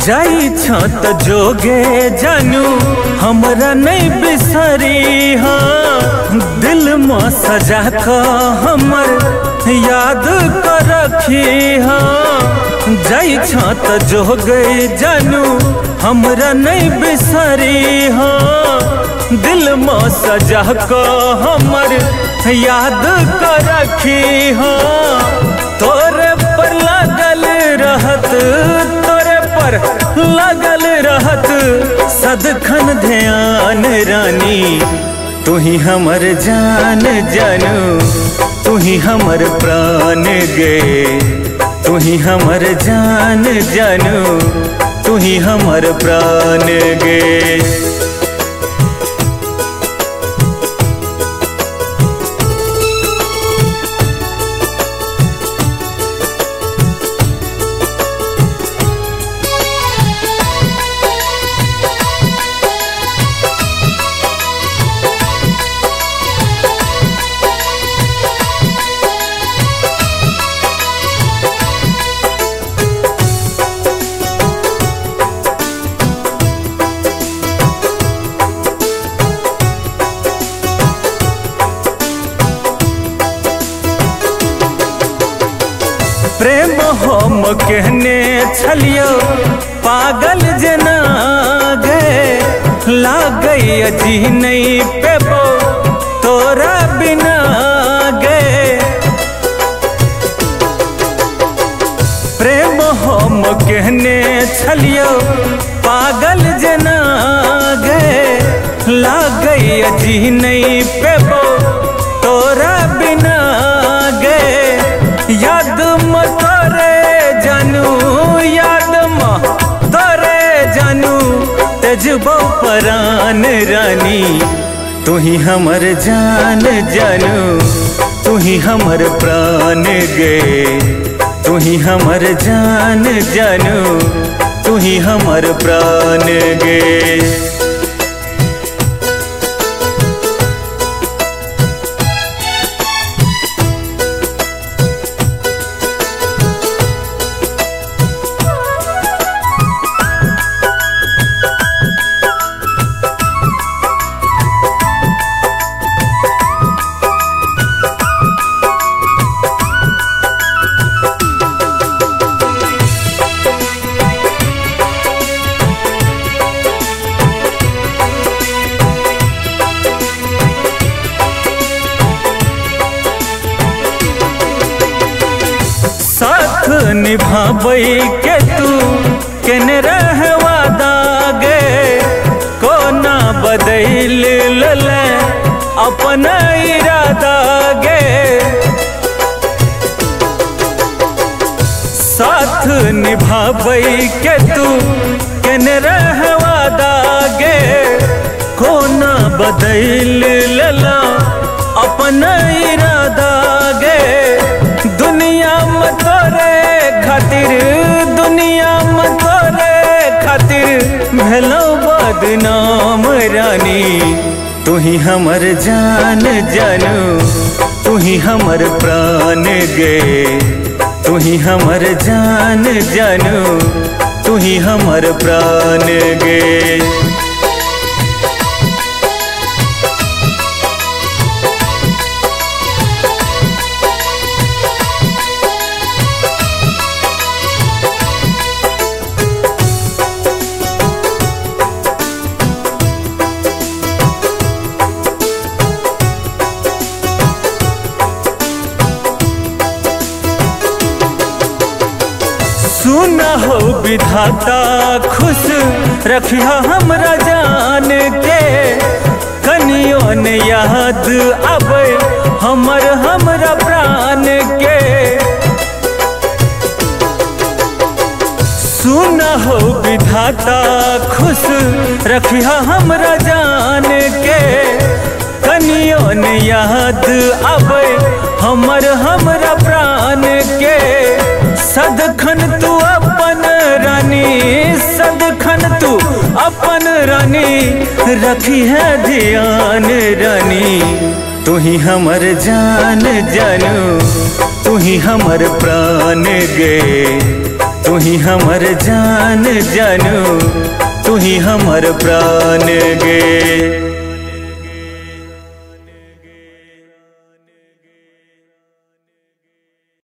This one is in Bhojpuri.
जाई छत जोगे जानू हमरा नहीं बिसरी हाँ, दिल में सजा का हमर याद कर रखी हाँ। जाई छत जोगे जानू हमरा नहीं बिसरी हाँ, दिल में सजा का हमर याद कर रखी हाँ। तोरे पर लगल रहत, तोरे पर लगल रहत सदखन ध्यान रानी। तू ही हमर जान जानू, तू ही हमर प्राण गे। तू ही हमर जान जानू, तू ही हमर प्राण गे। प्रेम हम कहने छलियो पागल जना गे, लागई अजी नहीं पेबो तोरा बिना गे। प्रेम हम कहने छलियो पागल जना गे, लागई अजी नहीं पेबो तोरा बिना गे। याद तोरे जानू, याद तोरे जानू तेजबो परान रानी। तू ही हमर जान जानू, तू ही हमर प्राण गे। तू ही हमर जान जानू, तू ही हमर प्राण गे। साथ निभाबै के तू केने रह वादा गे, कोना बदल ले अपन इरादा गे। साथ निभाबै के तू केने रह वादा गे, कोना बदल ले अपन इरादा गे। दुनिया में तोरे खातिर, दुनिया में तोरे खातिर भेलो बदनाम रानी। तू ही हमर जान जानू, तू ही हमर प्राण गे। तू ही हमर जान जानू, तू ही हमर प्राण गे। सुना हो विधाता खुश रखिया हमरा जान के, कनियों ने याद आवे हमरा प्राण के। सुना हो विधाता खुश रखिया हमरा जान के, कनियों ने याद आवे हमरा प्राण के। सदखन तू अपन रानी, सदखन तू अपन रानी, रखी है ध्यान रानी। तू ही हमर जान जानू, तू ही हमर प्राण गे। तू ही हमर जान जानू, तू ही हमर प्राण गे।